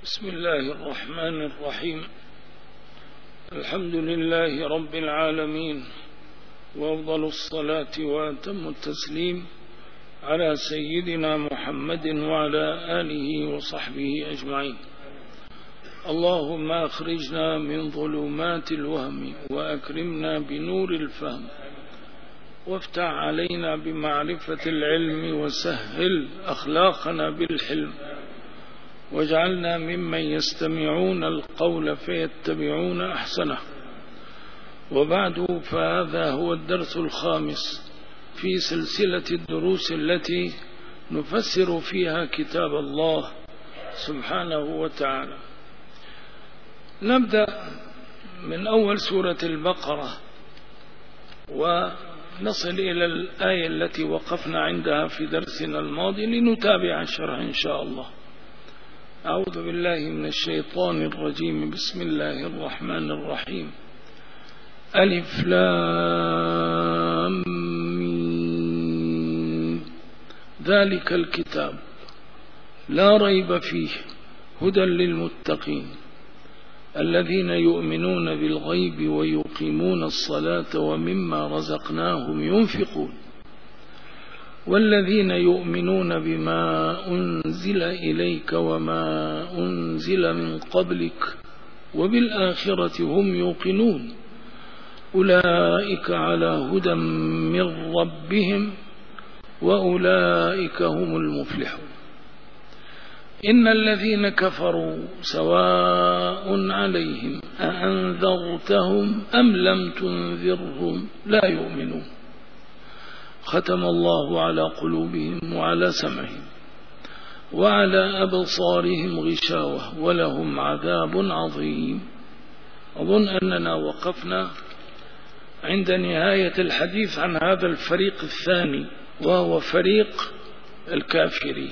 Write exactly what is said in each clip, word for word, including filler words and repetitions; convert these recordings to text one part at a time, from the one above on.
بسم الله الرحمن الرحيم. الحمد لله رب العالمين، وأفضل الصلاة وأتم التسليم على سيدنا محمد وعلى آله وصحبه أجمعين. اللهم أخرجنا من ظلمات الوهم وأكرمنا بنور الفهم، وافتح علينا بمعرفة العلم، وسهل أخلاقنا بالحلم، واجعلنا ممن يستمعون القول فيتبعون أحسنه. وبعد، فهذا هو الدرس الخامس في سلسلة الدروس التي نفسر فيها كتاب الله سبحانه وتعالى. نبدأ من أول سورة البقرة ونصل إلى الآية التي وقفنا عندها في درسنا الماضي لنتابع الشرح إن شاء الله. أعوذ بالله من الشيطان الرجيم. بسم الله الرحمن الرحيم. ألف لام ميم. ذلك الكتاب لا ريب فيه هدى للمتقين الذين يؤمنون بالغيب ويقيمون الصلاة ومما رزقناهم ينفقون والذين يؤمنون بما أنزل إليك وما أنزل من قبلك وبالآخرة هم يوقنون أولئك على هدى من ربهم وأولئك هم المفلحون. إن الذين كفروا سواء عليهم أأنذرتهم أم لم تنذرهم لا يؤمنون. ختم الله على قلوبهم وعلى سمعهم وعلى أبصارهم غشاوة ولهم عذاب عظيم. أظن أننا وقفنا عند نهاية الحديث عن هذا الفريق الثاني، وهو فريق الكافرين.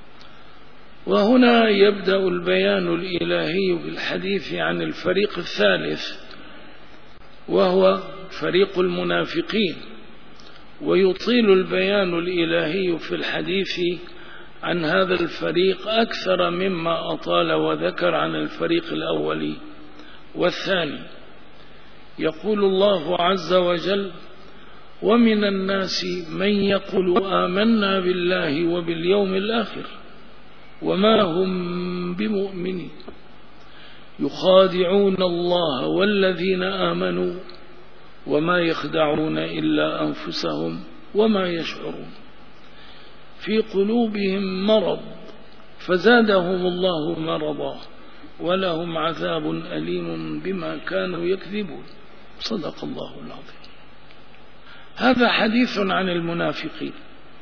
وهنا يبدأ البيان الإلهي بالحديث عن الفريق الثالث، وهو فريق المنافقين. ويطيل البيان الإلهي في الحديث عن هذا الفريق أكثر مما أطال وذكر عن الفريق الأول والثاني. يقول الله عز وجل: ومن الناس من يقول آمنا بالله وباليوم الآخر وما هم بمؤمنين يخادعون الله والذين آمنوا وما يخدعون إلا أنفسهم وما يشعرون في قلوبهم مرض فزادهم الله مرضا ولهم عذاب أليم بما كانوا يكذبون. صدق الله العظيم. هذا حديث عن المنافقين،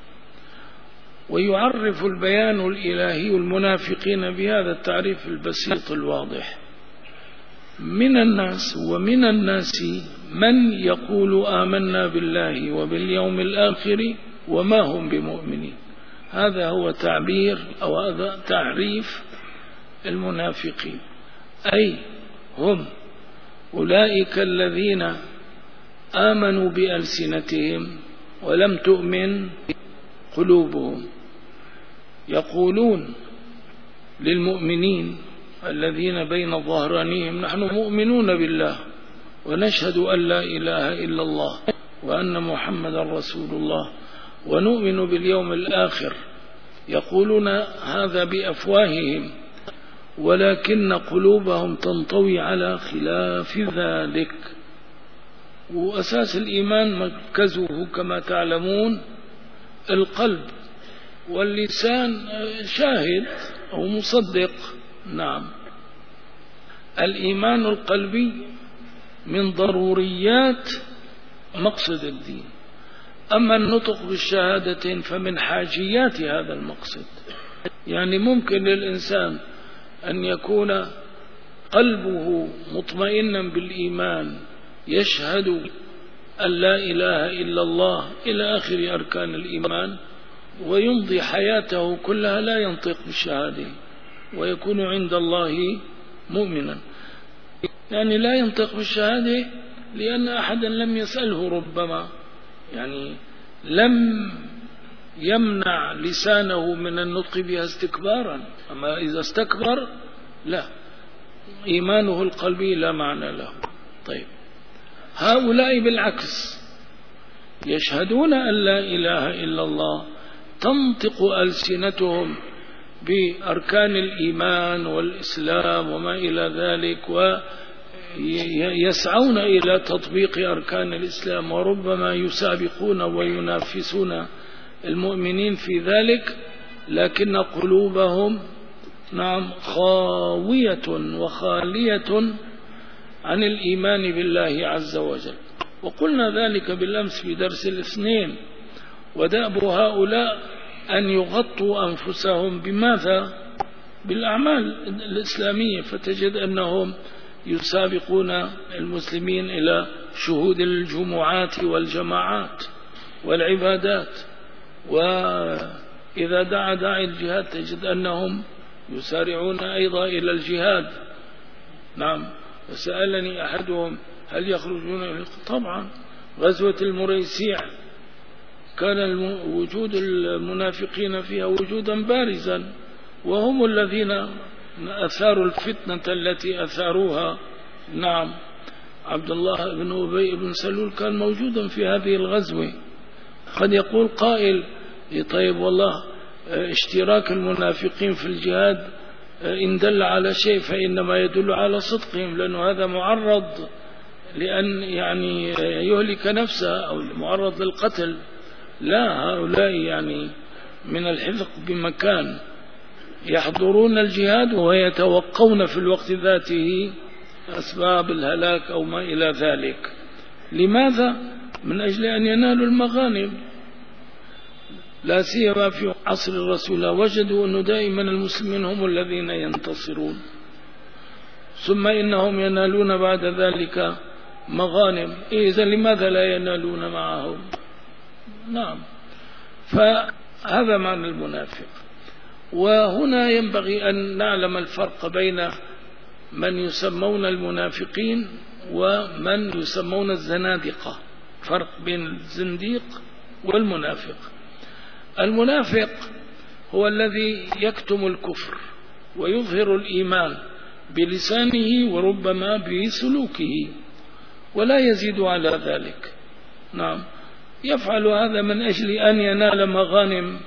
ويعرف البيان الإلهي المنافقين بهذا التعريف البسيط الواضح: من الناس ومن الناس من يقول آمنا بالله وباليوم الآخر وما هم بمؤمنين. هذا هو تعبير أو هذا تعريف المنافقين، أي هم أولئك الذين آمنوا بألسنتهم ولم تؤمن قلوبهم، يقولون للمؤمنين الذين بين ظهرانيهم: نحن مؤمنون بالله ونشهد أن لا إله إلا الله وأن محمد رسول الله ونؤمن باليوم الآخر. يقولون هذا بأفواههم، ولكن قلوبهم تنطوي على خلاف ذلك. وأساس الإيمان مركزه كما تعلمون القلب، واللسان شاهد أو مصدق. نعم، الإيمان القلبي من ضروريات مقصد الدين، أما النطق بالشهادتين فمن حاجيات هذا المقصد. يعني ممكن للإنسان أن يكون قلبه مطمئنا بالإيمان، يشهد أن لا إله إلا الله إلى آخر أركان الإيمان، ويمضي حياته كلها لا ينطق بالشهادة ويكون عند الله مؤمنا. يعني لا ينطق بالشهادة لأن أحدا لم يسأله، ربما يعني لم يمنع لسانه من النطق بها استكبارا. أما إذا استكبر لا، إيمانه القلبي لا معنى له. طيب، هؤلاء بالعكس يشهدون أن لا إله إلا الله، تنطق ألسنتهم بأركان الإيمان والإسلام وما إلى ذلك، ويسعون إلى تطبيق أركان الإسلام، وربما يسابقون وينافسون المؤمنين في ذلك، لكن قلوبهم نعم خاوية وخالية عن الإيمان بالله عز وجل. وقلنا ذلك بالأمس في درس الاثنين. ودأب هؤلاء أن يغطوا أنفسهم بماذا؟ بالأعمال الإسلامية، فتجد أنهم يسابقون المسلمين إلى شهود الجمعات والجماعات والعبادات، وإذا دعا داعي الجهاد تجد أنهم يسارعون أيضا إلى الجهاد. نعم. وسألني أحدهم هل يخرجون إلى؟ طبعا، غزوة المريسيع كان وجود المنافقين فيها وجودا بارزا، وهم الذين أثاروا الفتنة التي أثاروها. نعم، عبد الله بن أبي بن سلول كان موجودا في هذه الغزوة. قد يقول قائل طيب والله اشتراك المنافقين في الجهاد إن دل على شيء فإنما يدل على صدقهم، لأنه هذا معرض لأن يعني يهلك نفسه أو معرض للقتل. لا، هؤلاء يعني من الحذق بمكان، يحضرون الجهاد ويتوقون في الوقت ذاته أسباب الهلاك أو ما إلى ذلك. لماذا؟ من أجل أن ينالوا المغانم، لا سيما في عصر الرسول وجدوا أنه دائما المسلمين هم الذين ينتصرون، ثم إنهم ينالون بعد ذلك مغانم. إذا لماذا لا ينالون معهم؟ نعم. فهذا معنى المنافق. وهنا ينبغي أن نعلم الفرق بين من يسمون المنافقين ومن يسمون الزنادقة، فرق بين الزنديق والمنافق. المنافق هو الذي يكتم الكفر ويظهر الإيمان بلسانه وربما بسلوكه ولا يزيد على ذلك. نعم، يفعل هذا من أجل أن ينال مغانم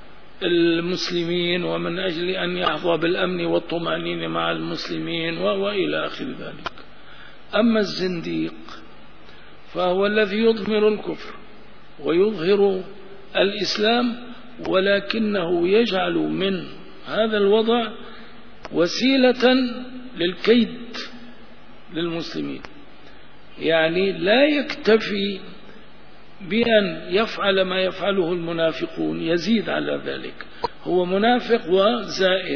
المسلمين ومن أجل أن يحظى بالأمن والطمأنينة مع المسلمين وإلى آخر ذلك. أما الزنديق فهو الذي يضمر الكفر ويظهر الإسلام، ولكنه يجعل من هذا الوضع وسيلة للكيد للمسلمين. يعني لا يكتفي بأن يفعل ما يفعله المنافقون، يزيد على ذلك، هو منافق وزائد.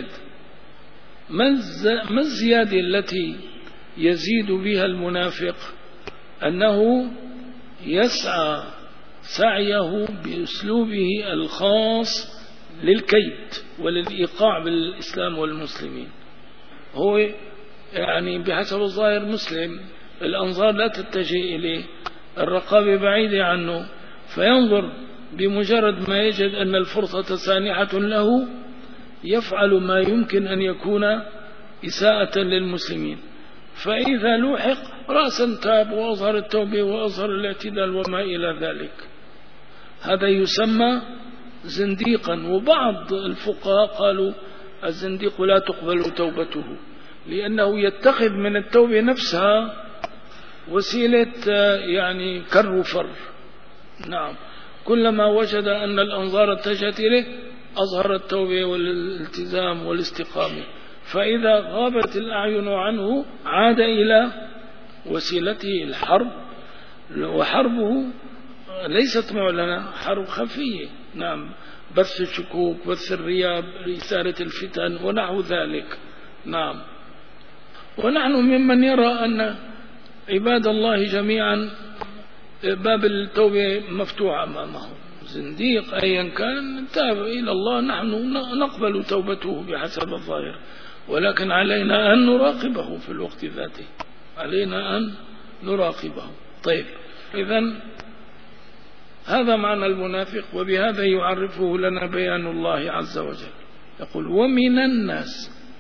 ما الزيادة التي يزيد بها المنافق؟ أنه يسعى سعيه بأسلوبه الخاص للكيد وللإيقاع بالإسلام والمسلمين. هو يعني بحسب الظاهر مسلم، الأنظار لا تتجه إليه، الرقابة بعيدة عنه، فينظر بمجرد ما يجد أن الفرصة سانحة له يفعل ما يمكن أن يكون إساءة للمسلمين، فإذا لوحق رأسا تاب وأظهر التوبة وأظهر الاعتدال وما إلى ذلك. هذا يسمى زنديقا. وبعض الفقهاء قالوا الزنديق لا تقبل توبته، لأنه يتخذ من التوبة نفسها وسيلة يعني كر وفر. نعم، كلما وجد أن الأنظار اتجهت إليه أظهر التوبة والالتزام والاستقامة، فإذا غابت الأعين عنه عاد إلى وسيلته الحرب، وحربه ليست معلنة، حرب خفية. نعم، بث الشكوك، بث الرياب، إثارة الفتن ونحو ذلك. نعم، ونحن ممن يرى أن عباد الله جميعا باب التوبة مفتوح أمامه. زنديق أيا كان تاب إلى الله، نحن نقبل توبته بحسب الظاهر، ولكن علينا أن نراقبه في الوقت ذاته، علينا أن نراقبه. طيب، إذن هذا معنى المنافق، وبهذا يعرفه لنا بيان الله عز وجل. يقول ومن الناس،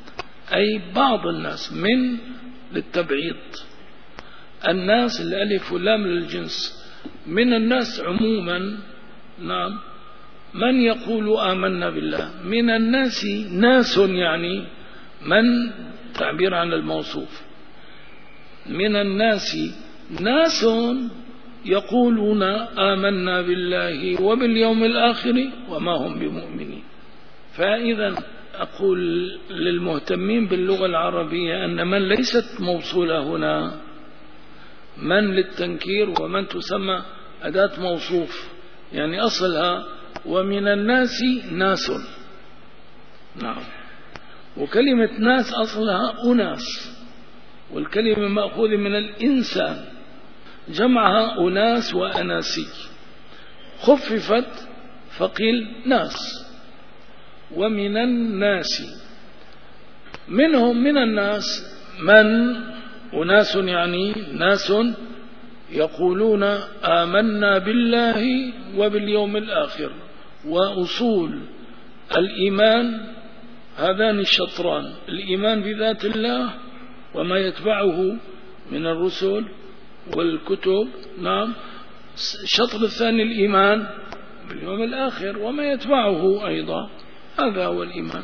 أي بعض الناس، من للتبعيض، الناس الألف واللام للجنس، من الناس عموما. نعم، من يقول آمنا بالله، من الناس ناس، يعني من تعبير عن الموصوف، من الناس ناس يقولون آمنا بالله وباليوم الآخر وما هم بمؤمنين. فإذا أقول للمهتمين باللغة العربية أن من ليست موصولة هنا، من للتنكير، ومن تسمى أداة موصوف، يعني أصلها ومن الناس ناس. نعم، وكلمة ناس أصلها أناس، والكلمة مأخوذة من الإنسان، جمعها أناس وأناسي، خففت فقيل ناس. ومن الناس، منهم من الناس من، أناس يعني ناس يقولون آمنا بالله وباليوم الآخر. وأصول الإيمان هذان الشطران، الإيمان بذات الله وما يتبعه من الرسل والكتب. نعم، الشطر الثاني الإيمان باليوم الآخر وما يتبعه أيضا، هذا هو الإيمان.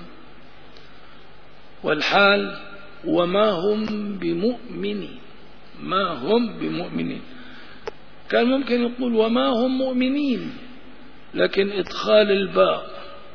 والحال وما هم بمؤمنين، ما هم بمؤمنين. كان ممكن يقول وما هم مؤمنين، لكن إدخال الباء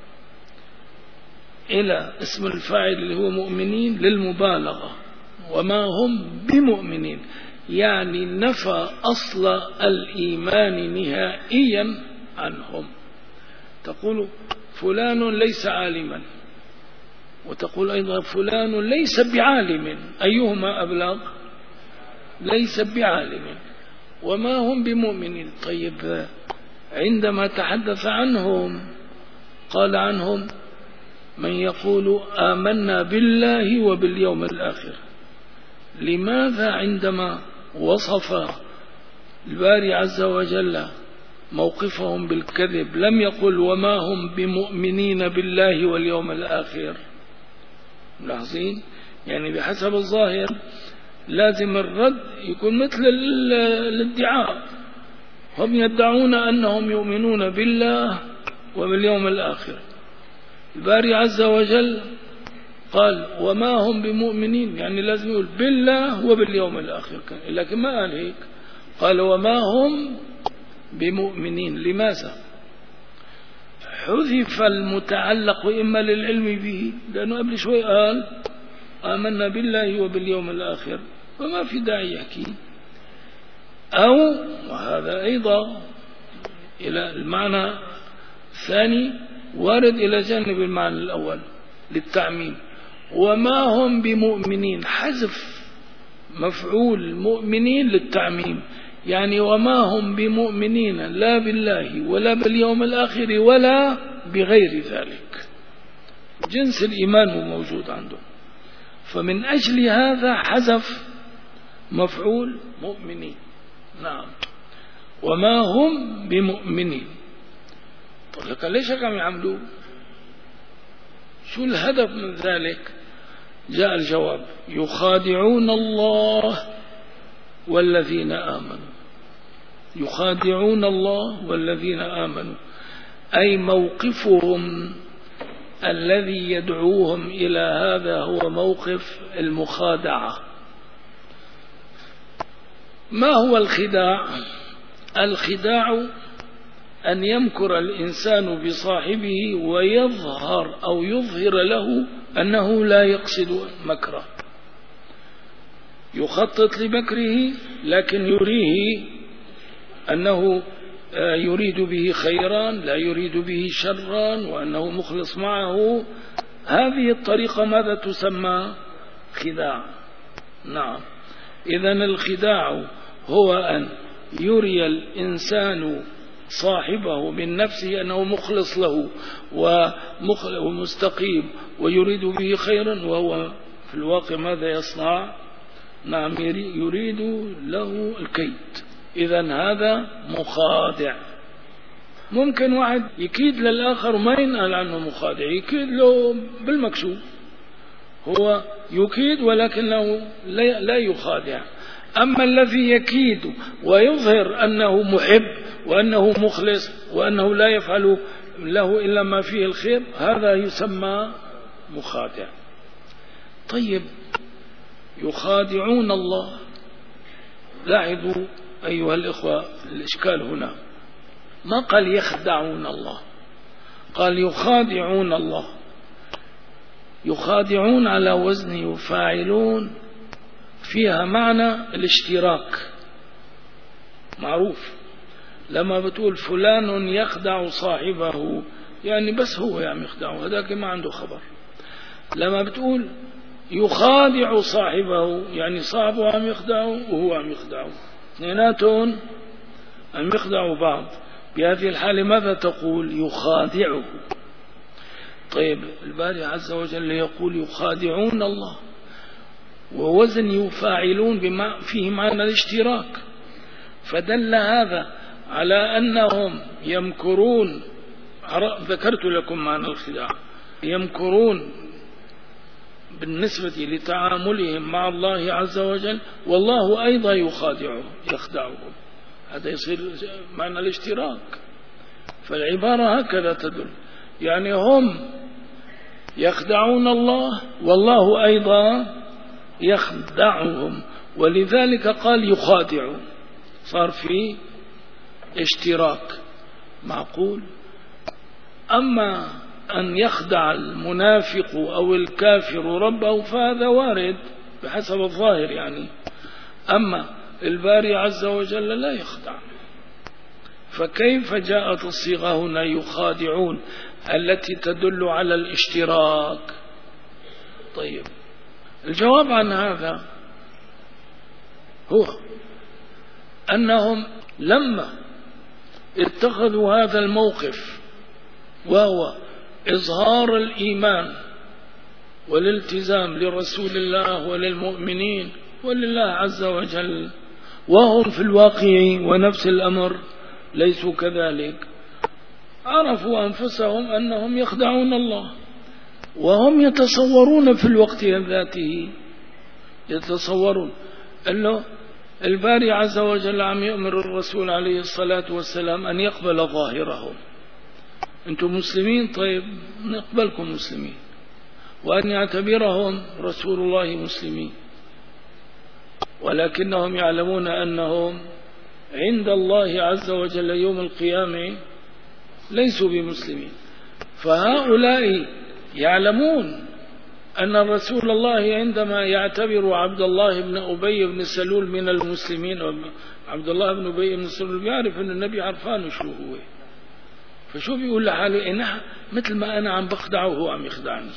إلى اسم الفاعل اللي هو مؤمنين للمبالغة، وما هم بمؤمنين، يعني نفى أصل الإيمان نهائيا عنهم. تقول فلان ليس عالما، وتقول أيضا فلان ليس بعالم، أيهما أبلغ؟ ليس بعالم. وما هم بمؤمنين. طيب، عندما تحدث عنهم قال عنهم من يقول آمنا بالله وباليوم الآخر. لماذا عندما وصف الباري عز وجل موقفهم بالكذب لم يقل وما هم بمؤمنين بالله واليوم الآخر؟ ملاحظين؟ يعني بحسب الظاهر لازم الرد يكون مثل الادعاء، هم يدعون أنهم يؤمنون بالله وباليوم الآخر، الباري عز وجل قال وما هم بمؤمنين، يعني لازم يقول بالله وباليوم الآخر، لكن ما قال هيك، قال وما هم بمؤمنين. لماذا؟ حذف المتعلق إما للعلم به، لأنه قبل شوي قال آمنا بالله وباليوم الآخر، وما في داعي يحكي. أو وهذا أيضا إلى المعنى الثاني وارد إلى جانب المعنى الأول للتعميم، وما هم بمؤمنين، حذف مفعول مؤمنين للتعميم، يعني وما هم بمؤمنين لا بالله ولا باليوم الآخر ولا بغير ذلك، جنس الإيمان هو موجود عندهم. فمن أجل هذا حذف مفعول مؤمنين. نعم، وما هم بمؤمنين. طيب لك ليش كم يعملوا؟ شو الهدف من ذلك؟ جاء الجواب يخادعون الله والذين آمنوا، يخادعون الله والذين آمنوا، أي موقفهم الذي يدعوهم إلى هذا هو موقف المخادعة. ما هو الخداع؟ الخداع أن يمكر الإنسان بصاحبه ويظهر أو يظهر له أنه لا يقصد مكره، يخطط لمكره لكن يريه أنه يريد به خيرا لا يريد به شرا، وأنه مخلص معه. هذه الطريقة ماذا تسمى؟ خداع. نعم، إذن الخداع هو أن يري الإنسان صاحبه من نفسه أنه مخلص له ومستقيم ويريد به خيرا، وهو في الواقع ماذا يصنع؟ نعم، يريد له الكيد. إذن هذا مخادع. ممكن واحد يكيد للآخر وما ينقل عنه مخادع، يكيد له بالمكشوف هو يكيد ولكنه لا يخادع. أما الذي يكيد ويظهر أنه محب وأنه مخلص وأنه لا يفعل له إلا ما فيه الخير، هذا يسمى مخادع. طيب، يخادعون الله. لاحظوا أيها الإخوة الإشكال هنا، ما قال يخدعون الله، قال يخادعون الله. يخادعون على وزن يفاعلون، فيها معنى الاشتراك معروف. لما بتقول فلان يخدع صاحبه يعني بس هو يعني يخدعه، هذاك ما عنده خبر. لما بتقول يخادع صاحبه يعني صاحبه عم يخدعه وهو عم يخدعه، اثنيناتهم عم يخدعوا بعض. بهذه الحالة ماذا تقول؟ يخادعه. طيب، الباري عز وجل يقول يخادعون الله، ووزن يفاعلون بما فيه معنى الاشتراك، فدل هذا على أنهم يمكرون. ذكرت لكم معنى الخداع، يمكرون بالنسبة لتعاملهم مع الله عز وجل، والله أيضا يخادعهم يخدعهم. هذا يصير معنى الاشتراك. فالعبارة هكذا تدل، يعني هم يخدعون الله والله أيضا يخدعهم، ولذلك قال يخادعون، صار في اشتراك معقول. أما أن يخدع المنافق أو الكافر ربه فهذا وارد بحسب الظاهر يعني، أما الباري عز وجل لا يخدع. فكيف جاءت الصيغة هنا يخادعون التي تدل على الاشتراك؟ طيب، الجواب عن هذا هو أنهم لما اتخذوا هذا الموقف، وهو إظهار الإيمان والالتزام لرسول الله وللمؤمنين ولله عز وجل، وهم في الواقع ونفس الأمر ليسوا كذلك، عرفوا أنفسهم أنهم يخدعون الله، وهم يتصورون في الوقت ذاته، يتصورون أنه الباري عز وجل عم يأمر الرسول عليه الصلاة والسلام أن يقبل ظاهرهم. أنتم مسلمين، طيب نقبلكم مسلمين، وأن يعتبرهم رسول الله مسلمين، ولكنهم يعلمون أنهم عند الله عز وجل يوم القيامة ليسوا بمسلمين. فهؤلاء يعلمون أن رسول الله عندما يعتبر عبد الله بن أبي بن سلول من المسلمين، عبد الله بن أبي بن سلول يعرف أن النبي عرفان شو هو، فشو بيقول لحاله؟ إنها مثل ما أنا عم بخدعه وهو عم يخدعني،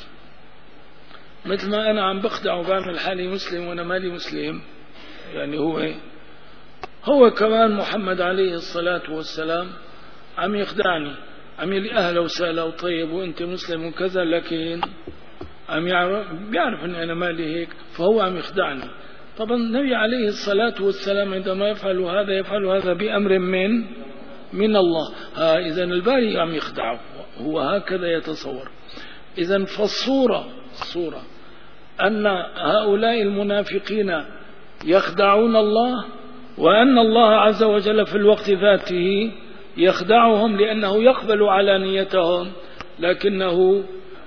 مثل ما أنا عم بخدعه وبعمل حالي مسلم وأنا مالي مسلم، يعني هو هو كمان محمد عليه الصلاة والسلام عم يخدعني، عم يلي أهلا وسهلا وطيب وأنت مسلم وكذا، لكن عم يعرف بيعرف أن أنا مالي هيك، فهو عم يخدعني. طبعا النبي عليه الصلاة والسلام عندما يفعل هذا يفعل هذا بأمر من من الله. ها إذن الباري عم يخدعه، هو هكذا يتصور. إذن فالصورة الصورة أن هؤلاء المنافقين يخدعون الله، وأن الله عز وجل في الوقت ذاته يخدعهم لأنه يقبل علانيتهم، لكنه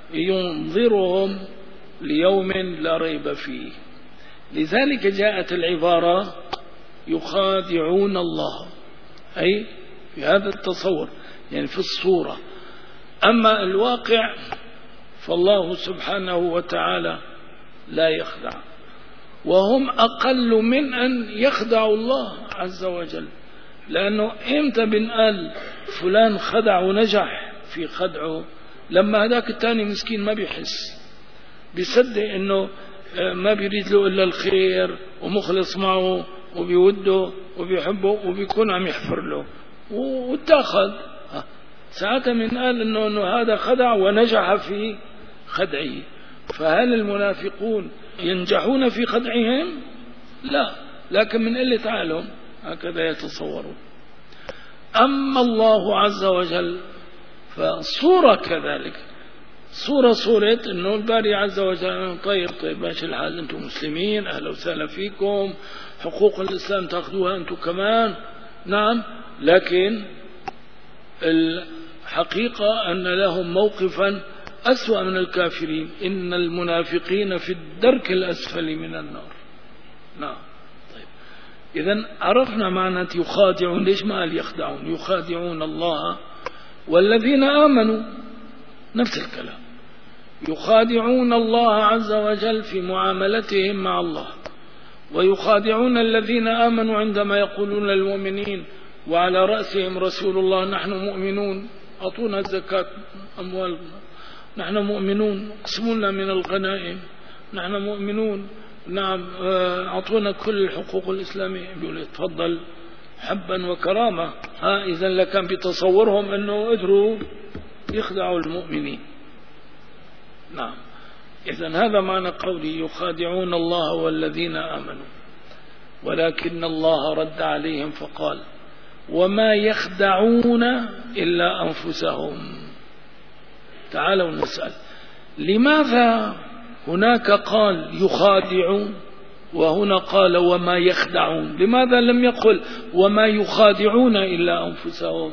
ينظرهم ليوم لا ريب فيه. لذلك جاءت العبارة يخادعون الله، أي في هذا التصور يعني في الصورة. أما الواقع فالله سبحانه وتعالى لا يخدع، وهم أقل من أن يخدعوا الله عز وجل. لأنه إمتى بنقال فلان خدع ونجح في خدعه؟ لما هذاك الثاني مسكين ما بيحس، بيصدق إنه ما بيريد له إلا الخير ومخلص معه وبيوده وبيحبه وبيكون عم يحفر له واتاخذ، ساعتها بنقال إنه, إنه هذا خدع ونجح في خدعه. فهل المنافقون ينجحون في خدعهم؟ لا، لكن من قلة عقلهم هكذا يتصورون. أما الله عز وجل فالصورة كذلك، صورة صورة إنه الباري عز وجل طيب طيب ماشي الحال، أنتم مسلمين أهلا وسهلا فيكم، حقوق الإسلام تأخذوها أنتم كمان، نعم، لكن الحقيقة أن لهم موقفا أسوأ من الكافرين، إن المنافقين في الدرك الأسفل من النار. نعم. طيب إذن عرفنا معنى يخادعون، ليش ما قال يخدعون؟ يخادعون الله والذين آمنوا، نفس الكلام، يخادعون الله عز وجل في معاملتهم مع الله، ويخادعون الذين آمنوا عندما يقولون للمؤمنين وعلى رأسهم رسول الله نحن مؤمنون أعطونا الزكاة أموالنا، نحن مؤمنون اقسموا لنا من الغنائم، نحن مؤمنون، نعم أعطونا كل الحقوق الإسلامية، يقول تفضل حبا وكرامة. ها إذن لكان بتصورهم أنه قدروا يخدعوا المؤمنين. نعم. إذن هذا معنى قولي يخادعون الله والذين آمنوا، ولكن الله رد عليهم فقال وما يخدعون إلا أنفسهم. تعالوا نسأل لماذا هناك قال يخادعون وهنا قال وما يخدعون؟ لماذا لم يقل وما يخادعون إلا أنفسهم؟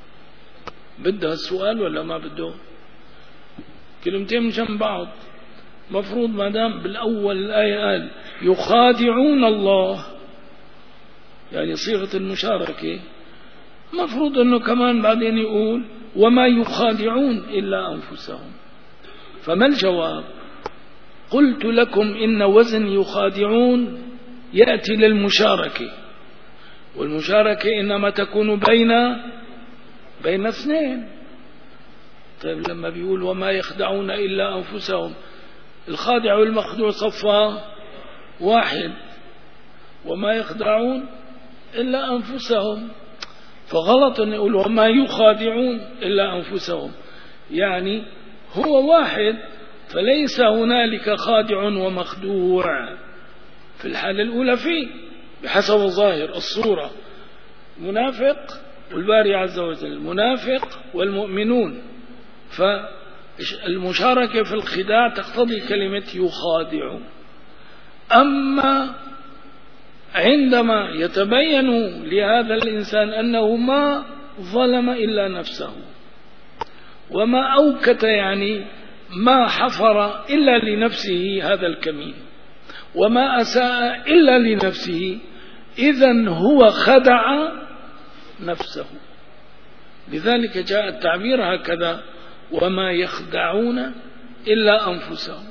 بده السؤال ولا ما بده؟ كلمتين من جنب بعض. مفروض ما دام بالأول الآية قال يخادعون الله يعني صيغة المشاركة، مفروض أنه كمان بعدين يقول وما يخادعون إلا أنفسهم. فما الجواب؟ قلت لكم إن وزن يخادعون يأتي للمشاركة، والمشاركة إنما تكون بين بين اثنين. طيب لما بيقول وما يخدعون إلا أنفسهم، الخادع والمخدوع صفا واحد، وما يخدعون إلا أنفسهم، فغلط أن يقول وما يخادعون إلا أنفسهم، يعني هو واحد، فليس هنالك خادع ومخدوع. في الحالة الأولى فيه بحسب ظاهر الصورة منافق والباري عز وجل منافق والمؤمنون، فالمشاركة في الخداع تقتضي كلمة يخادعون. أما عندما يتبين لهذا الإنسان أنه ما ظلم إلا نفسه وما أوكت يعني ما حفر إلا لنفسه هذا الكمين وما أساء إلا لنفسه، إذن هو خدع نفسه. لذلك جاء التعبير هكذا وما يخدعون إلا أنفسهم،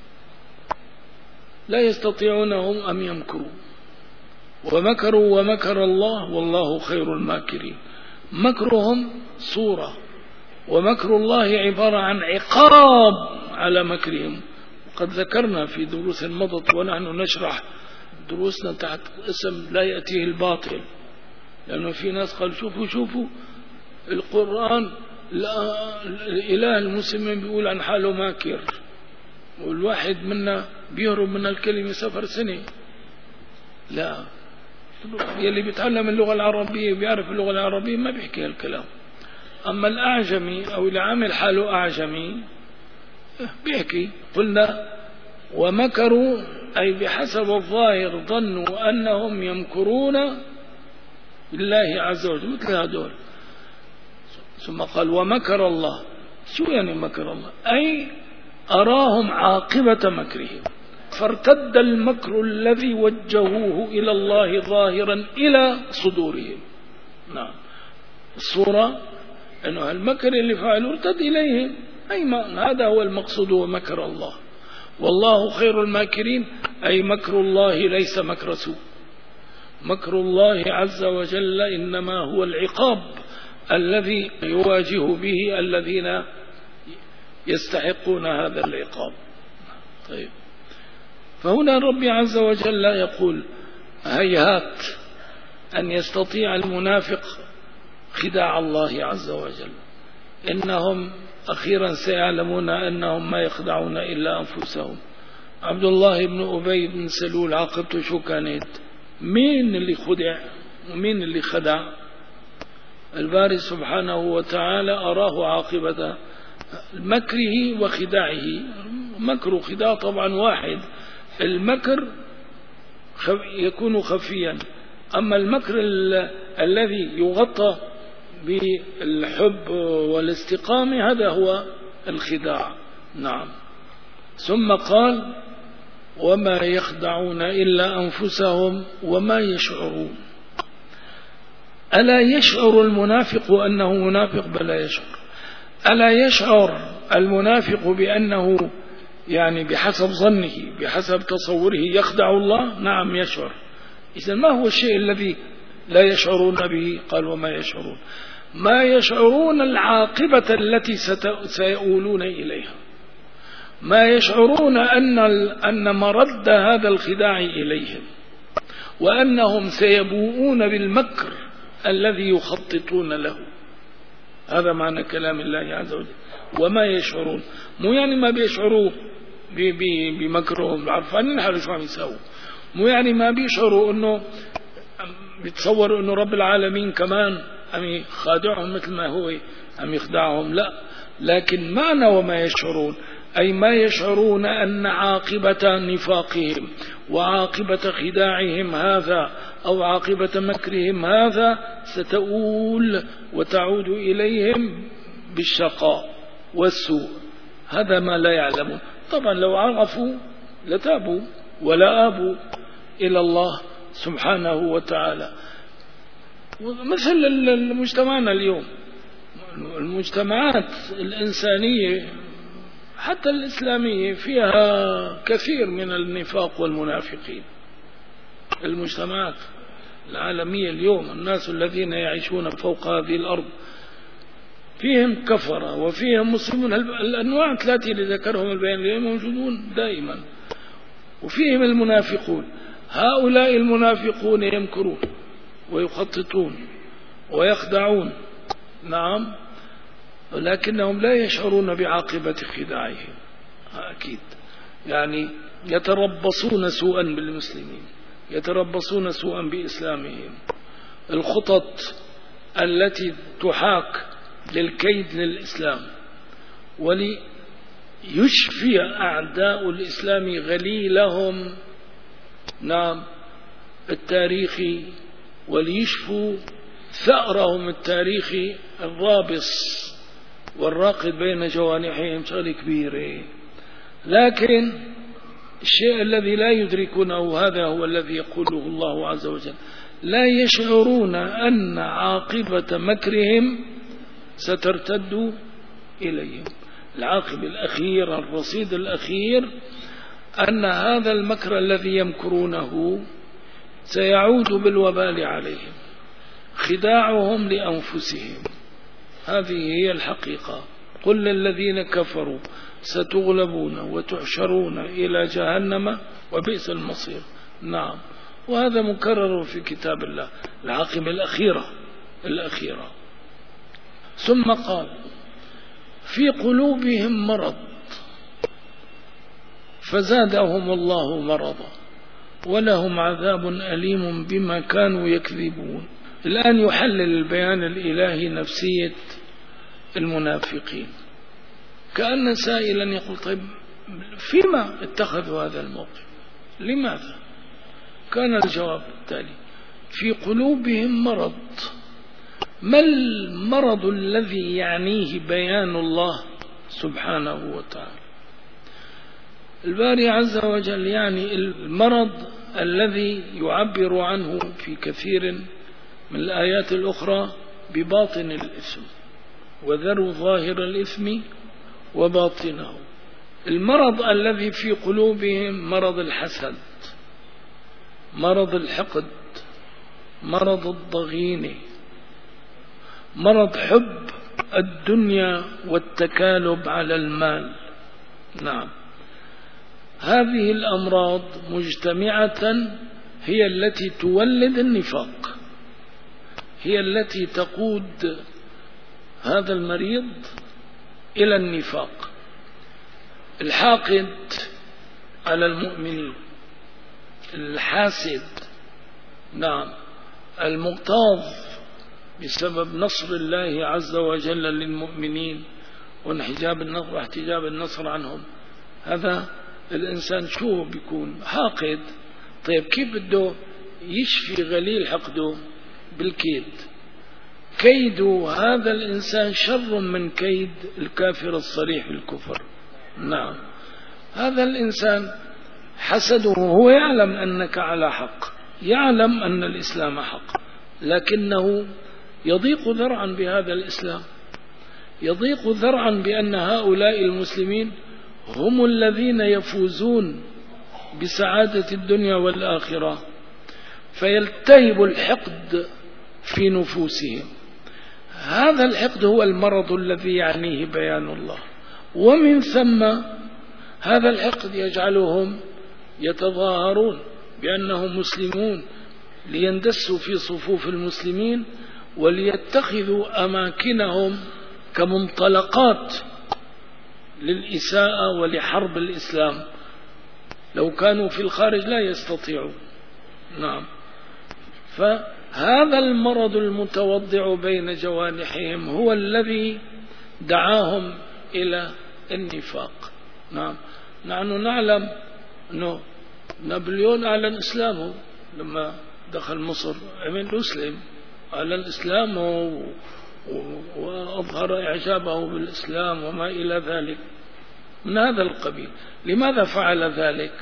لا يستطيعون هم أن يمكروا، ومكروا ومكر الله والله خير الماكرين. مكرهم صورة، ومكر الله عبارة عن عقاب على مكرهم. وقد ذكرنا في دروس مضت ونحن نشرح دروسنا تحت اسم لا يأتيه الباطل، لأنه في ناس قال شوفوا شوفوا القرآن الإله المسلمين بيقول عن حاله ماكر، والواحد منا بيهرب من الكلمة سفر سنة. لا، يلي بيتعلم اللغة العربية بيعرف اللغة العربية ما بيحكي هالكلام. أما الأعجمي أو اللي عامل حاله أعجمي بيحكي. قلنا ومكروا أي بحسب الظاهر ظنوا أنهم يمكرون بالله عز وجل مثل هذول. ثم قال ومكر الله. شو يعني مكر الله؟ أي أراهم عاقبة مكرهم، فارتد المكر الذي وجهوه إلى الله ظاهرا إلى صدورهم. نعم، الصورة أنه المكر اللي فعلوا ارتد إليهم، أي ما هذا هو المقصود، هو مكر الله. والله خير الماكرين أي مكر الله ليس مكر سوء، مكر الله عز وجل إنما هو العقاب الذي يواجه به الذين يستحقون هذا العقاب. طيب، فهنا ربي عز وجل يقول هيهات أن يستطيع المنافق خداع الله عز وجل، إنهم أخيرا سيعلمون أنهم ما يخدعون إلا أنفسهم. عبد الله بن أبي بن سلول عاقبته شو كانت؟ مين اللي خدع ومين اللي خدع؟ الباري سبحانه وتعالى أراه عاقبة مكره وخداعه. مكر وخداع طبعا واحد، المكر يكون خفيا، أما المكر الذي يغطى بالحب والاستقامة هذا هو الخداع. نعم. ثم قال وما يخدعون إلا أنفسهم وما يشعرون. ألا يشعر المنافق أنه منافق؟ بلا يشعر. ألا يشعر المنافق بأنه يعني بحسب ظنه بحسب تصوره يخدع الله؟ نعم يشعر. إذن ما هو الشيء الذي لا يشعرون به؟ قال وما يشعرون، ما يشعرون العاقبة التي سيؤولون إليها، ما يشعرون أن أن مرد هذا الخداع إليهم، وأنهم سيبوؤون بالمكر الذي يخططون له. هذا معنى كلام الله عز وجل. وما يشعرون، مو يعني ما بيشعروا بمكرهم، عارفين حالهم شو عم يساووا، مو يعني ما بيشعروا انه بيتصوروا انه رب العالمين كمان عم يخادعهم مثل ما هو عم يخدعهم، لا، لكن معنى وما يشعرون أي ما يشعرون أن عاقبة نفاقهم وعاقبة خداعهم هذا أو عاقبة مكرهم هذا ستؤول وتعود إليهم بالشقاء والسوء. هذا ما لا يعلمون. طبعا لو عرفوا لتابوا ولا آبوا إلى الله سبحانه وتعالى. مثل المجتمعنا اليوم، المجتمعات الإنسانية حتى الإسلامية فيها كثير من النفاق والمنافقين. المجتمعات العالمية اليوم، الناس الذين يعيشون فوق هذه الأرض فيهم كفرة وفيهم مسلمون، الأنواع التي ذكرهم البيان اليوم موجودون دائما، وفيهم المنافقون. هؤلاء المنافقون يمكرون ويخططون ويخدعون، نعم، ولكنهم لا يشعرون بعاقبة خداعهم. أكيد يعني يتربصون سوءا بالمسلمين، يتربصون سوءا بإسلامهم. الخطط التي تحاك للكيد للإسلام وليشفي أعداء الإسلام غليلهم، نعم، التاريخي، وليشفوا ثأرهم التاريخي الرابص والراقد بين جوانحهم شغلة كبيرة. لكن الشيء الذي لا يدركونه هذا هو الذي يقوله الله عز وجل: لا يشعرون أن عاقبة مكرهم سترتد إليهم. العاقبة الأخير، الرصيد الأخير، أن هذا المكر الذي يمكرونه سيعود بالوبال عليهم، خداعهم لأنفسهم. هذه هي الحقيقة. قل للذين كفروا ستغلبون وتحشرون إلى جهنم وبئس المصير. نعم، وهذا مكرر في كتاب الله، العاقبة الأخيرة الأخيرة. ثم قال: في قلوبهم مرض فزادهم الله مرضا ولهم عذاب أليم بما كانوا يكذبون. الآن يحلل البيان الإلهي نفسية المنافقين، كأن سائلا يقول: طيب فيما اتخذوا هذا الموقف؟ لماذا؟ كان الجواب التالي: في قلوبهم مرض. ما المرض الذي يعنيه بيان الله سبحانه وتعالى؟ الباري عز وجل يعني المرض الذي يعبر عنه في كثير من الآيات الأخرى بباطن الإثم، وذروا ظاهر الإثم وباطنه. المرض الذي في قلوبهم مرض الحسد، مرض الحقد، مرض الضغينة، مرض حب الدنيا والتكالب على المال. نعم، هذه الأمراض مجتمعة هي التي تولد النفاق، هي التي تقود هذا المريض إلى النفاق. الحاقد على المؤمنين، الحاسد، نعم، المغتاظ بسبب نصر الله عز وجل للمؤمنين وانحجاب النصر واحتجاب النصر عنهم. هذا الإنسان شو بيكون؟ حاقد. طيب كيف بده يشفي غليل حقده؟ بالكيد. كيد هذا الإنسان شر من كيد الكافر الصريح بالكفر. نعم، هذا الإنسان حسده، هو يعلم أنك على حق، يعلم أن الإسلام حق، لكنه يضيق ذرعا بهذا الإسلام، يضيق ذرعا بأن هؤلاء المسلمين هم الذين يفوزون بسعادة الدنيا والآخرة، فيلتهب الحقد في نفوسهم. هذا الحقد هو المرض الذي يعنيه بيان الله، ومن ثم هذا الحقد يجعلهم يتظاهرون بأنهم مسلمون ليندسوا في صفوف المسلمين وليتخذوا أماكنهم كمنطلقات للإساءة ولحرب الإسلام. لو كانوا في الخارج لا يستطيعون. نعم، فهذا المرض المتوضع بين جوانحهم هو الذي دعاهم إلى النفاق. نعم، نحن نعلم أنه نابليون أعلن إسلامه لما دخل مصر، عمل أسلم، أعلن إسلامه وأظهر إعجابه بالإسلام وما إلى ذلك من هذا القبيل. لماذا فعل ذلك؟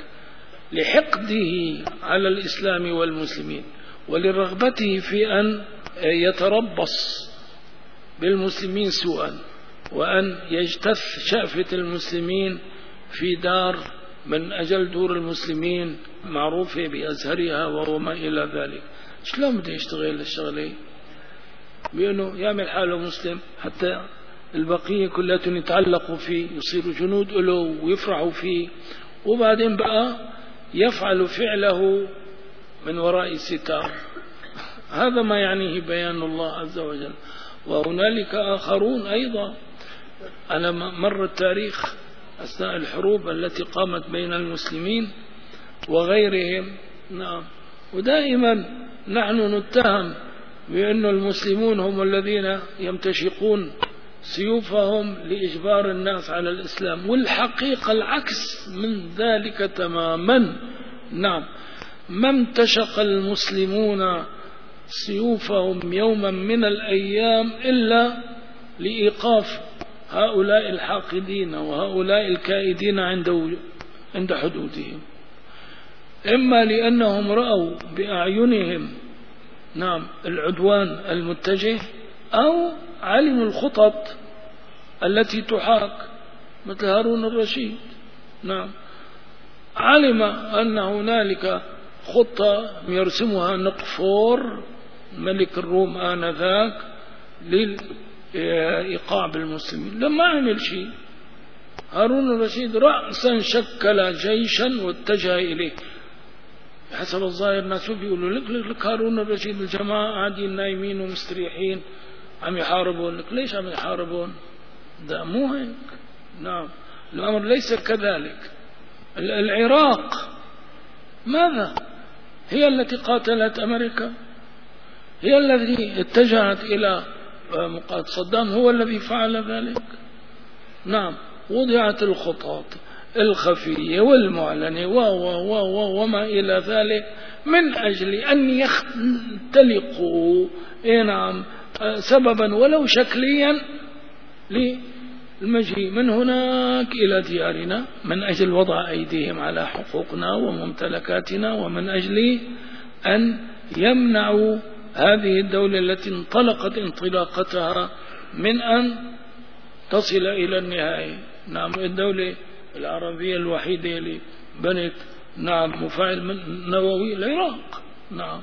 لحقده على الإسلام والمسلمين، ولرغبته في أن يتربص بالمسلمين سوءا، وأن يجتث شأفة المسلمين في دار من أجل دور المسلمين معروفة بأزهرها وما إلى ذلك. شلون بده يشتغل الشغلة؟ بأنه يعمل حاله مسلم حتى البقية كلها يتعلقوا فيه، يصيروا جنود له ويفرحوا فيه، وبعدين بقى يفعل فعله من وراء ستار. هذا ما يعنيه بيان الله عز وجل. وهنالك آخرون أيضا. أنا مر التاريخ أثناء الحروب التي قامت بين المسلمين وغيرهم. نعم، ودائما نحن نتهم بأن المسلمون هم الذين يمتشقون سيوفهم لإجبار الناس على الإسلام، والحقيقة العكس من ذلك تماما. نعم، ما امتشق المسلمون سيوفهم يوما من الأيام إلا لإيقاف هؤلاء الحاقدين وهؤلاء الكائدين عند عند حدودهم، إما لأنهم رأوا بأعينهم نعم العدوان المتجه، أو علموا الخطط التي تحاك، مثل هارون الرشيد. نعم، علم أن هنالك خطة يرسمها نقفور ملك الروم آنذاك للإيقاع بالمسلمين. لما عمل شيء هارون الرشيد رأسا شكل جيشا واتجه إليه. حسب الظاهر الناس بيقولوا لك لك هارون الرشيد الجماعة قاعدين نايمين ومستريحين عم يحاربون. لك ليش عم يحاربون؟ ده مو هيك. نعم، الأمر ليس كذلك. العراق ماذا؟ هي التي قاتلت أمريكا، هي التي اتجهت إلى مقاتل صدام، هو الذي فعل ذلك. نعم، وضعت الخطط الخفية والمعلنة و و و وما إلى ذلك من أجل أن يختلقوا نعم سببا ولو شكليا للمجيء من هناك إلى ديارنا، من أجل وضع أيديهم على حقوقنا وممتلكاتنا، ومن أجل أن يمنعوا هذه الدولة التي انطلقت انطلاقتها من أن تصل إلى النهاية. نعم، الدولة العربية الوحيدة اللي بنت نعم مفاعل نووي العراق. نعم،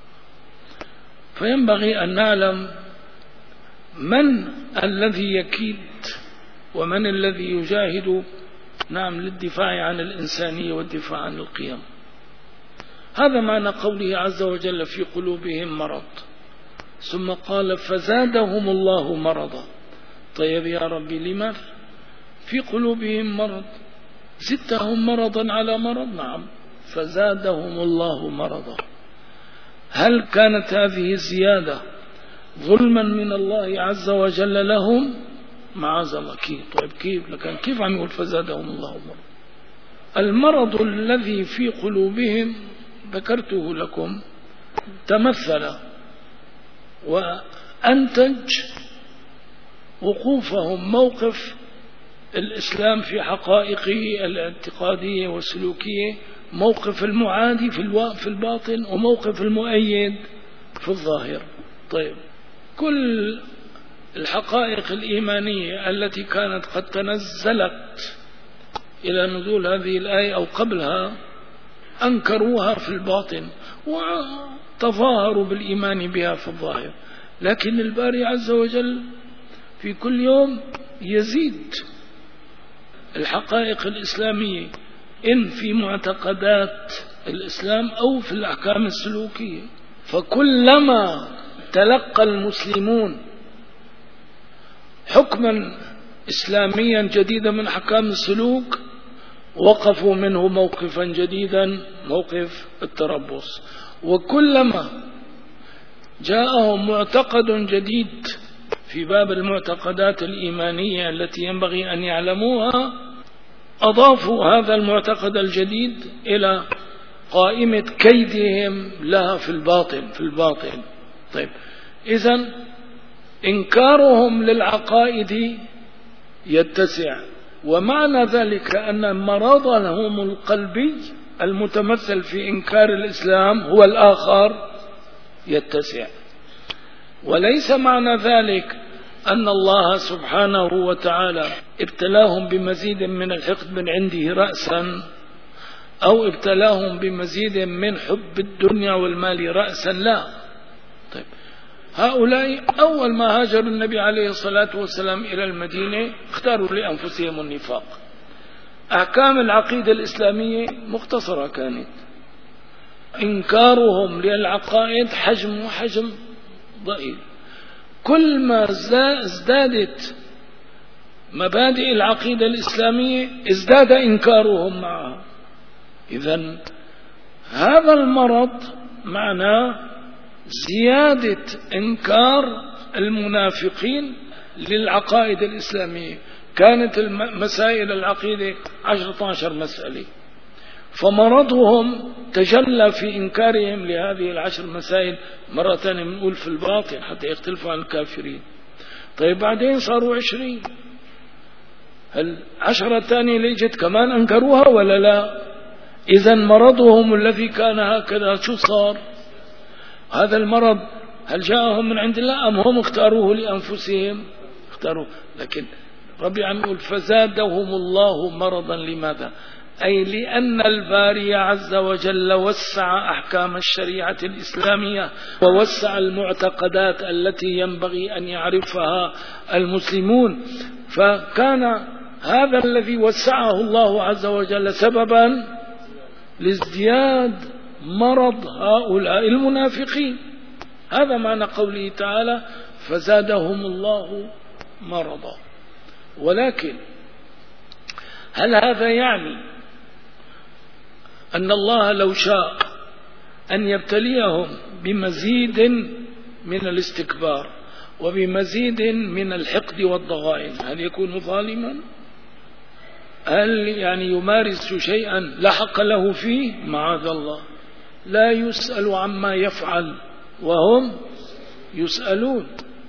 فينبغي أن نعلم من الذي يكيد ومن الذي يجاهد نعم للدفاع عن الإنسانية والدفاع عن القيم. هذا معنى قوله عز وجل في قلوبهم مرض، ثم قال فزادهم الله مرضا. طيب يا ربي لما في قلوبهم مرض؟ زدتهم مرضا على مرض؟ نعم، فزادهم الله مرضا. هل كانت هذه الزيادة ظلما من الله عز وجل لهم؟ معاذ الله. كيف؟ طيب كيف؟ لكن كيف عم يقول فزادهم الله مرض؟ المرض الذي في قلوبهم ذكرته لكم تمثل وأنتج وقوفهم موقف الإسلام في حقائقه الاعتقادية والسلوكية، موقف المعادي في الباطن وموقف المؤيد في الظاهر. طيب كل الحقائق الإيمانية التي كانت قد تنزلت إلى نزول هذه الآية أو قبلها أنكروها في الباطن وتظاهروا بالإيمان بها في الظاهر، لكن الباري عز وجل في كل يوم يزيد الحقائق الإسلامية إن في معتقدات الإسلام أو في الأحكام السلوكية. فكلما تلقى المسلمون حكما إسلاميا جديدا من أحكام السلوك وقفوا منه موقفا جديدا، موقف التربص. وكلما جاءهم معتقد جديد في باب المعتقدات الإيمانية التي ينبغي أن يعلموها أضافوا هذا المعتقد الجديد إلى قائمة كيدهم لها في الباطن في الباطن. طيب إذن إنكارهم للعقائد يتسع، ومعنى ذلك أن مرضهم القلبي المتمثل في إنكار الإسلام هو الآخر يتسع. وليس معنى ذلك أن الله سبحانه وتعالى ابتلاهم بمزيد من الحقد من عنده رأسا أو ابتلاهم بمزيد من حب الدنيا والمال رأسا، لا. طيب هؤلاء أول ما هاجر النبي عليه الصلاة والسلام إلى المدينة اختاروا لأنفسهم النفاق. أحكام العقيدة الإسلامية مختصرة كانت، إنكارهم للعقائد حجم وحجم ضئيل. كل ما ازدادت مبادئ العقيدة الإسلامية ازداد إنكارهم معها. إذن هذا المرض معناه زيادة إنكار المنافقين للعقائد الإسلامية. كانت مسائل العقيدة عشرة عشر مسألة، فمرضهم تجلى في إنكارهم لهذه العشر مسائل. مرة ثانية بنقول في الباطن حتى يختلفوا عن الكافرين. طيب بعدين صاروا عشرين، العشرة الثانية اللي جت كمان أنكروها ولا لا؟ إذن مرضهم الذي كان هكذا شو صار؟ هذا المرض هل جاءهم من عند الله أم هم اختاروه لأنفسهم؟ اختاروه. لكن ربي عم يقول فزادهم الله مرضا. لماذا؟ أي لأن الباري عز وجل وسع أحكام الشريعة الإسلامية ووسع المعتقدات التي ينبغي أن يعرفها المسلمون، فكان هذا الذي وسعه الله عز وجل سببا لازدياد مرض هؤلاء المنافقين. هذا معنى قوله تعالى فزادهم الله مرضا. ولكن هل هذا يعني أن الله لو شاء أن يبتليهم بمزيد من الاستكبار وبمزيد من الحقد والضغائن هل يكون ظالما؟ هل يعني يمارس شيئا لا حق له فيه؟ معاذ الله، لا يسأل عما يفعل وهم يسألون.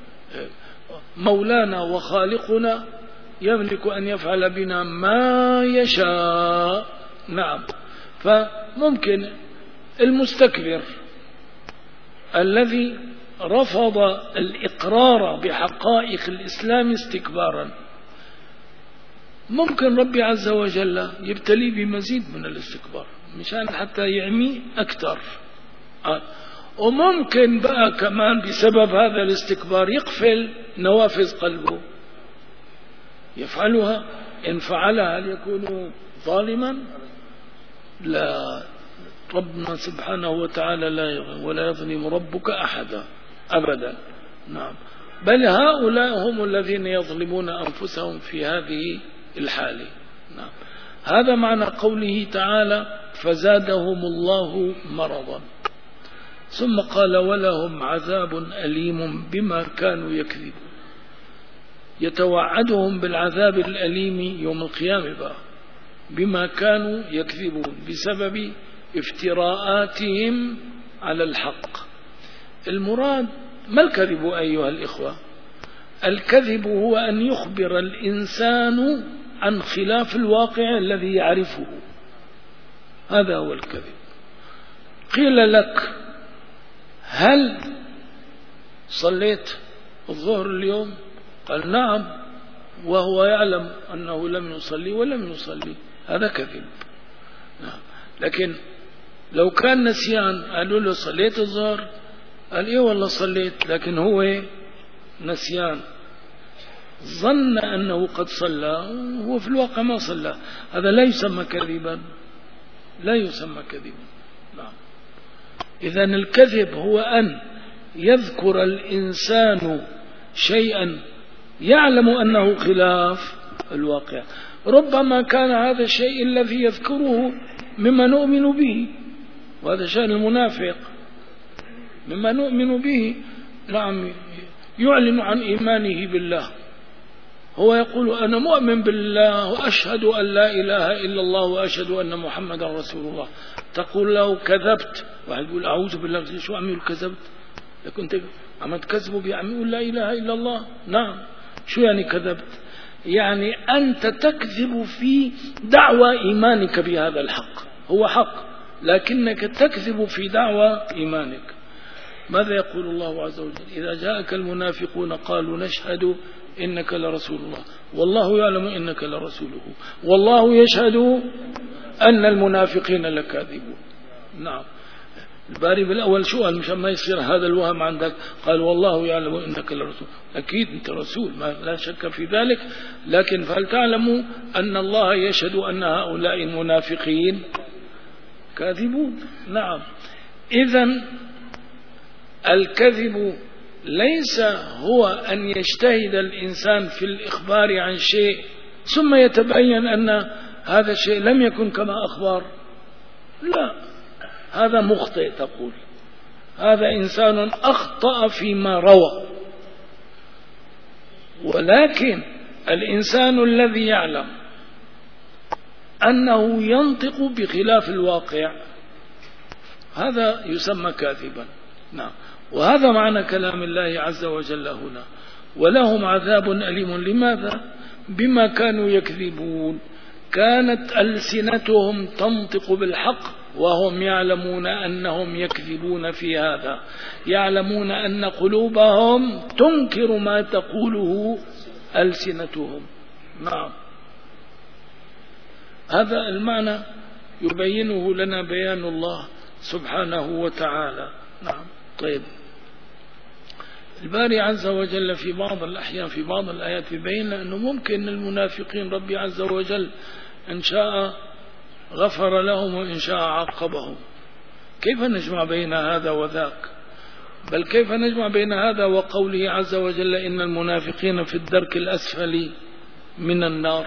مولانا وخالقنا يملك أن يفعل بنا ما يشاء. نعم. فممكن المستكبر الذي رفض الإقرار بحقائق الإسلام استكبارا ممكن ربي عز وجل يبتلي بمزيد من الاستكبار مشان حتى يعمي أكثر. وممكن بقى كمان بسبب هذا الاستكبار يقفل نوافذ قلبه يفعلها. إن فعلها هل يكون ظالما؟ لا، ربنا سبحانه وتعالى لا يظلم ولا يظلم ربك أحدا أبدا. نعم، بل هؤلاء هم الذين يظلمون أنفسهم في هذه الحالة. نعم، هذا معنى قوله تعالى فزادهم الله مرضا. ثم قال ولهم عذاب أليم بما كانوا يكذبون. يتوعدهم بالعذاب الأليم يوم القيامة بقى بما كانوا يكذبون بسبب افتراءاتهم على الحق. المراد ما الكذب أيها الإخوة؟ الكذب هو أن يخبر الإنسان عن خلاف الواقع الذي يعرفه، هذا هو الكذب. قيل لك هل صليت الظهر اليوم؟ قال نعم، وهو يعلم أنه لم يصلي ولم يصلي، هذا كذب. نعم. لكن لو كان نسيان قالوا له صليت الظهر؟ قال إيه والله صليت، لكن هو نسيان، ظن أنه قد صلى وهو في الواقع ما صلى، هذا لا يسمى كذبا، لا يسمى كذبا. نعم. إذن الكذب هو أن يذكر الإنسان شيئا يعلم أنه خلاف الواقع. ربما كان هذا الشيء الذي يذكره مما نؤمن به، وهذا شأن المنافق، مما نؤمن به. نعم، يعلن عن إيمانه بالله، هو يقول أنا مؤمن بالله وأشهد أن لا إله إلا الله وأشهد أن محمد رسول الله. تقول له كذبت، واحد يقول أعوذ بالله، شو عم يقول كذبت؟ لكن أنت عم تكذبوا بعم يقول لا إله إلا الله. نعم، شو يعني كذبت؟ يعني أنت تكذب في دعوى إيمانك بهذا الحق، هو حق لكنك تكذب في دعوى إيمانك. ماذا يقول الله عز وجل؟ إذا جاءك المنافقون قالوا نشهد إنك لرسول الله والله يعلم إنك لرسوله والله يشهد أن المنافقين لكاذبون. نعم. الباري بالأول شو قال مشان ما يصير هذا الوهم عندك؟ قال والله يعلم إنك لرسول، أكيد أنت رسول، ما لا شك في ذلك، لكن فهل تعلموا أن الله يشهد أن هؤلاء المنافقين كاذبون؟ نعم. إذن الكذب ليس هو أن يجتهد الإنسان في الإخبار عن شيء ثم يتبين أن هذا الشيء لم يكن كما أخبر، لا، هذا مخطئ. تقول هذا إنسان أخطأ فيما روى. ولكن الإنسان الذي يعلم أنه ينطق بخلاف الواقع هذا يسمى كاذبا. نعم. وهذا معنى كلام الله عز وجل هنا، ولهم عذاب أليم. لماذا؟ بما كانوا يكذبون، كانت ألسنتهم تنطق بالحق وهم يعلمون أنهم يكذبون في هذا، يعلمون أن قلوبهم تنكر ما تقوله ألسنتهم. نعم. هذا المعنى يبينه لنا بيان الله سبحانه وتعالى. نعم. طيب، الباري عز وجل في بعض الأحيان في بعض الآيات يبين أنه ممكن المنافقين ربي عز وجل إن شاء غفر لهم وإن شاء عاقبهم. كيف نجمع بين هذا وذاك؟ بل كيف نجمع بين هذا وقوله عز وجل إن المنافقين في الدرك الأسفل من النار؟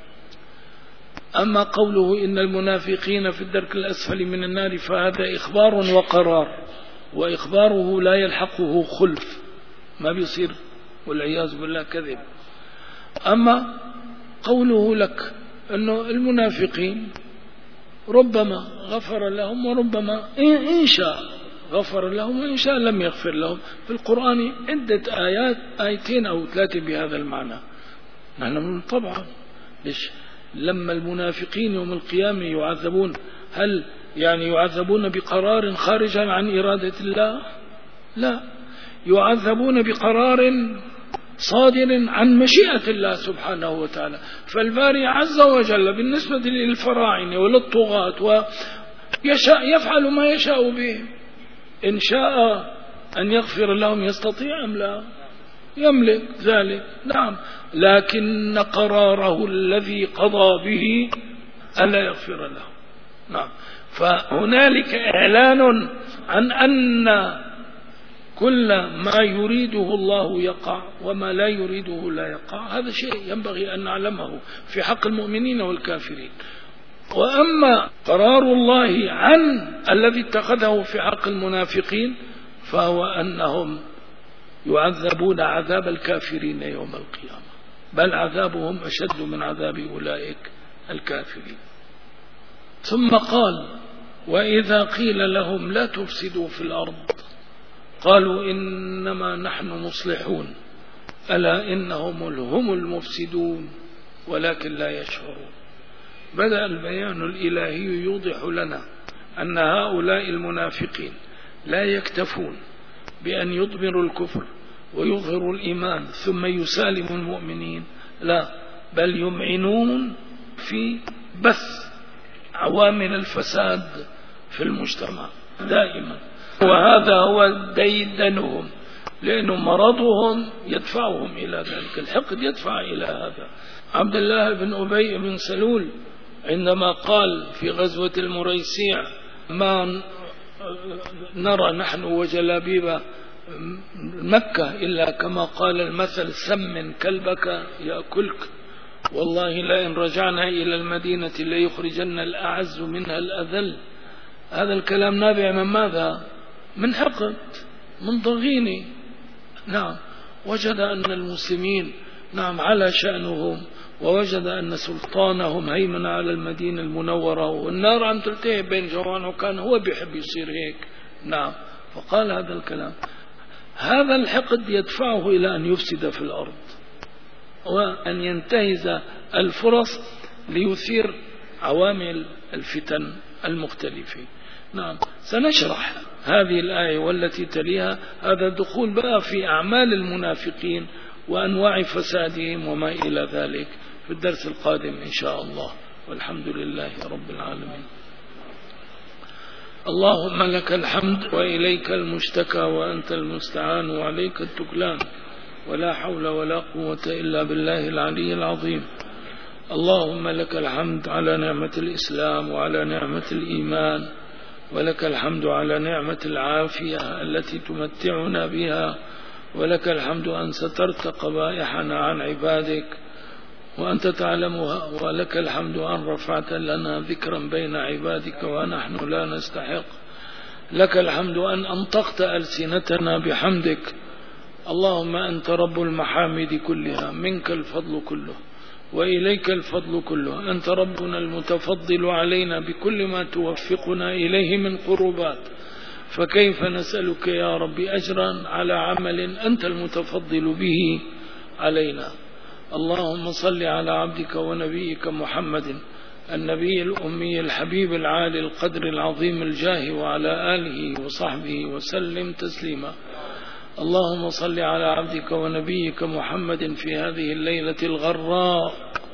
أما قوله إن المنافقين في الدرك الأسفل من النار فهذا إخبار وقرار، وإخباره لا يلحقه خلف، ما بيصير والعياذ بالله كذب. أما قوله لك أنه المنافقين ربما غفر لهم وربما إن شاء غفر لهم وإن شاء لم يغفر لهم، في القرآن عدة آيات، آيتين أو ثلاثة بهذا المعنى. نحن طبعا ليش لما المنافقين يوم القيامة يعذبون، هل يعني يعذبون بقرار خارجا عن إرادة الله؟ لا، يعذبون بقرار صادر عن مشيئة الله سبحانه وتعالى. فالباري عز وجل بالنسبة للفراعنة وللطغاة ويشاء يفعل ما يشاء به. إن شاء أن يغفر لهم يستطيع أم لا؟ يملك ذلك. نعم. لكن قراره الذي قضى به ألا يغفر لهم. نعم. فهنالك إعلان عن أن كل ما يريده الله يقع وما لا يريده لا يقع، هذا شيء ينبغي أن نعلمه في حق المؤمنين والكافرين. وأما قرار الله عن الذي اتخذه في حق المنافقين فهو أنهم يعذبون عذاب الكافرين يوم القيامة. بل عذابهم أشد من عذاب أولئك الكافرين. ثم قال: وإذا قيل لهم لا تفسدوا في الأرض قالوا إنما نحن مصلحون ألا إنهم هم المفسدون ولكن لا يشعرون. بدأ البيان الإلهي يوضح لنا أن هؤلاء المنافقين لا يكتفون بأن يضمروا الكفر ويظهروا الإيمان ثم يسالموا المؤمنين، لا، بل يمعنون في بث عوامل الفساد في المجتمع دائما، وهذا هو ديدنهم، لأن مرضهم يدفعهم إلى ذلك، الحقد يدفع إلى هذا. عبد الله بن أبي بن سلول عندما قال في غزوة المريسيع: ما نرى نحن وجلابيب مكة إلا كما قال المثل: سمن كلبك يأكلك، والله لئن رجعنا إلى المدينة ليخرجن الأعز منها الأذل. هذا الكلام نابع من ماذا؟ من حقد، من ضغيني. نعم، وجد أن المسلمين نعم على شأنهم، ووجد أن سلطانهم هيمن على المدينة المنورة، والنار عم تلتهب بين جوانه، وكان هو بيحب يصير هيك. نعم، فقال هذا الكلام. هذا الحقد يدفعه إلى أن يفسد في الأرض وأن ينتهز الفرص ليثير عوامل الفتن المختلفة. نعم، سنشرح هذه الآية والتي تليها، هذا دخول بقى في أعمال المنافقين وأنواع فسادهم وما إلى ذلك في الدرس القادم إن شاء الله، والحمد لله رب العالمين. اللهم لك الحمد وإليك المشتكى وأنت المستعان وعليك التكلان، ولا حول ولا قوة إلا بالله العلي العظيم. اللهم لك الحمد على نعمة الإسلام وعلى نعمة الإيمان، ولك الحمد على نعمة العافية التي تمتعنا بها، ولك الحمد أن سترت قبائحنا عن عبادك وأنت تعلمها، ولك الحمد أن رفعت لنا ذكرا بين عبادك ونحن لا نستحق. لك الحمد أن أنطقت ألسنتنا بحمدك. اللهم أنت رب المحامد كلها، منك الفضل كله وإليك الفضل كله، أنت ربنا المتفضل علينا بكل ما توفقنا إليه من قربات، فكيف نسألك يا رب أجرا على عمل أنت المتفضل به علينا. اللهم صل على عبدك ونبيك محمد النبي الأمي الحبيب العالي القدر العظيم الجاه، وعلى آله وصحبه وسلم تسليما. اللهم صل على عبدك ونبيك محمد في هذه الليلة الغراء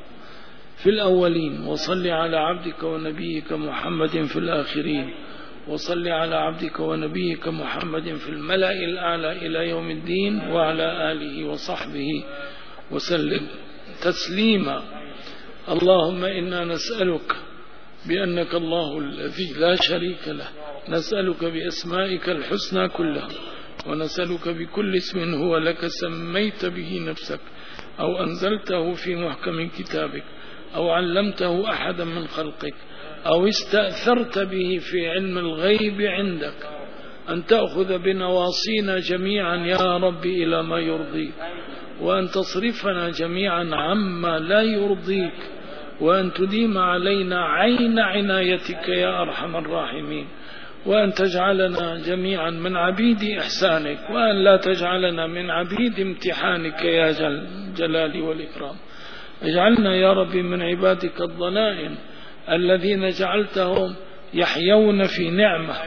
في الأولين، وصل على عبدك ونبيك محمد في الآخرين، وصل على عبدك ونبيك محمد في الملأ الأعلى إلى يوم الدين، وعلى آله وصحبه وسلم تسليما. اللهم إنا نسألك بأنك الله الذي لا شريك له، نسألك بأسمائك الحسنى كلها، ونسألك بكل اسم هو لك سميت به نفسك أو أنزلته في محكم كتابك أو علمته أحدا من خلقك أو استأثرت به في علم الغيب عندك، أن تأخذ بنواصينا جميعا يا رب إلى ما يرضيك، وأن تصرفنا جميعا عما لا يرضيك، وأن تديم علينا عين عنايتك يا أرحم الراحمين، وأن تجعلنا جميعا من عبيد إحسانك، وأن لا تجعلنا من عبيد امتحانك يا جلال والإكرام. اجعلنا يا رب من عبادك الضنائن الذين جعلتهم يحيون في نعمة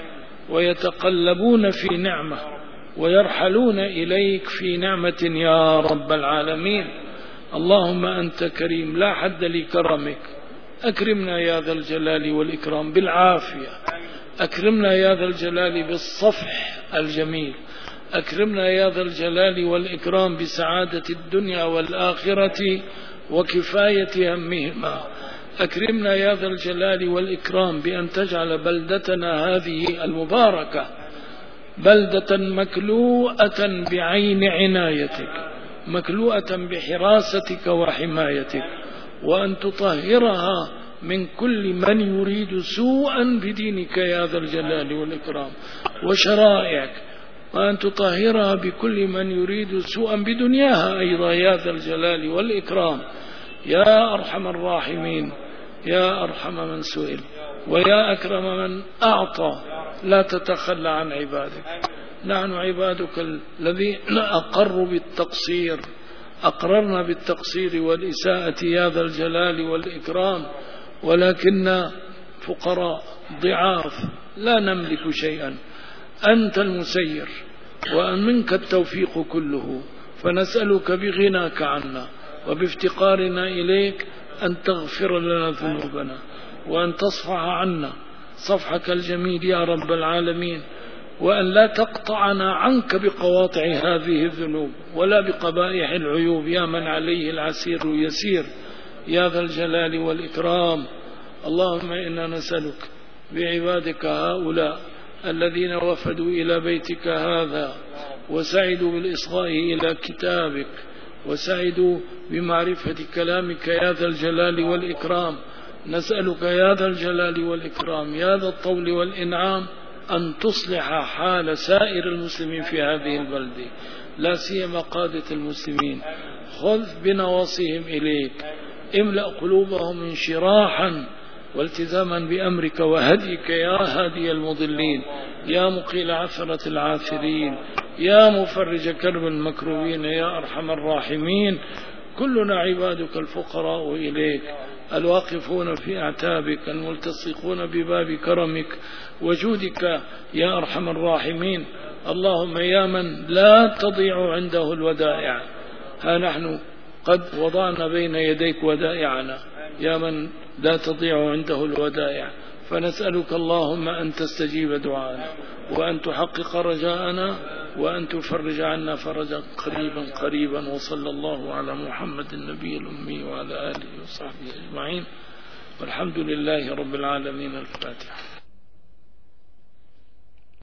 ويتقلبون في نعمة ويرحلون إليك في نعمة يا رب العالمين. اللهم أنت كريم لا حد لكرمك، أكرمنا يا ذا الجلال والإكرام بالعافية، أكرمنا يا ذا الجلال بالصفح الجميل، أكرمنا يا ذا الجلال والإكرام بسعادة الدنيا والآخرة وكفاية همهما، أكرمنا يا ذا الجلال والإكرام بأن تجعل بلدتنا هذه المباركة بلدة مكلوءة بعين عنايتك، مكلوءة بحراستك وحمايتك، وأن تطهرها من كل من يريد سوءا بدينك يا ذا الجلال والإكرام وشرائعك وأن تطهرها بكل من يريد سوءا بدنياها أيضا يا ذا الجلال والإكرام يا أرحم الراحمين يا أرحم من سئل ويا أكرم من أعطى. لا تتخلى عن عبادك، نحن عبادك الذين أقروا بالتقصير، أقررنا بالتقصير والإساءة يا ذا الجلال والإكرام، ولكن فقراء ضعاف لا نملك شيئا، أنت المسير وأن منك التوفيق كله، فنسألك بغناك عنا وبافتقارنا إليك أن تغفر لنا ذنوبنا وأن تصفح عنا صفحك الجميل يا رب العالمين، وأن لا تقطعنا عنك بقواطع هذه الذنوب ولا بقبائح العيوب يا من عليه العسير يسير يا ذا الجلال والإكرام. اللهم إنا نسألك بعبادك هؤلاء الذين وفدوا إلى بيتك هذا وسعدوا بالإصغاء إلى كتابك وسعدوا بمعرفة كلامك يا ذا الجلال والإكرام، نسألك يا ذا الجلال والإكرام يا ذا الطول والإنعام أن تصلح حال سائر المسلمين في هذه البلد، لا سيما قادة المسلمين، خذ بنواصيهم إليك، املأ قلوبهم انشراحا والتزاما بأمرك وهديك يا هادي المضلين يا مقيل عثرة العاثرين يا مفرج كرب المكروبين يا أرحم الراحمين. كلنا عبادك الفقراء إليك الواقفون في أعتابك الملتصقون بباب كرمك وجودك يا أرحم الراحمين. اللهم يا من لا تضيع عنده الودائع، ها نحن قد وضعنا بين يديك ودائعنا يا من لا تضيع عنده الودائع، فنسألك اللهم أن تستجيب دعاءنا وأن تحقق رجاءنا وأن تفرج عنا فرجا قريبا قريبا. وصلى الله على محمد النبي الأمي وعلى آله وصحبه أجمعين، والحمد لله رب العالمين. الفاتحة.